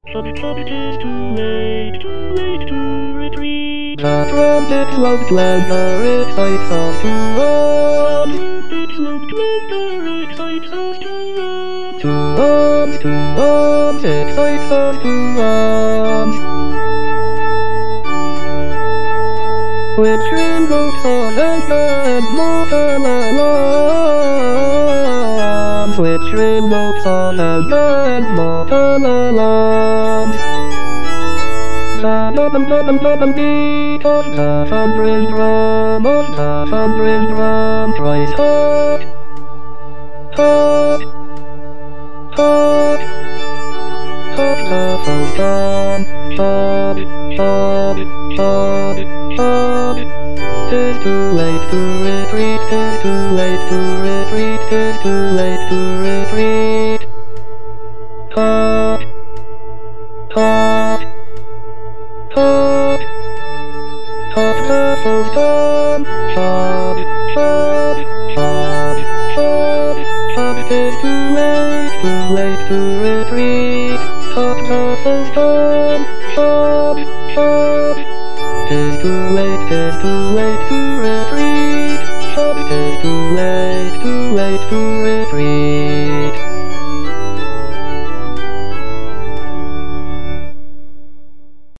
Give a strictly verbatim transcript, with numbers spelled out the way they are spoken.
Shut it, shut it, it's too late, too late to retreat. The trumpets loud clangor excites us to run. Trumpets loud clangor excites us to run. To arms, to arms, excites us to arms. With trembles on and mortal alarms. With trembles on and mortal alarms. The dum dum dum beat of the thundering drum, of the thundering drum, cries hark, hark, hark, hark the foes come, hark, hark, hark, hark. 'Tis too late to retreat, 'tis too late to retreat, 'tis too late to retreat. Hark, hark, hark, hark the foes come, hark, hark, hark, hark, hark. 'Tis too late, too late to retreat. Hark the foes come, hark, hark. 'Tis too late, 'tis too late to retreat. Hark, 'tis too late, too late to retreat.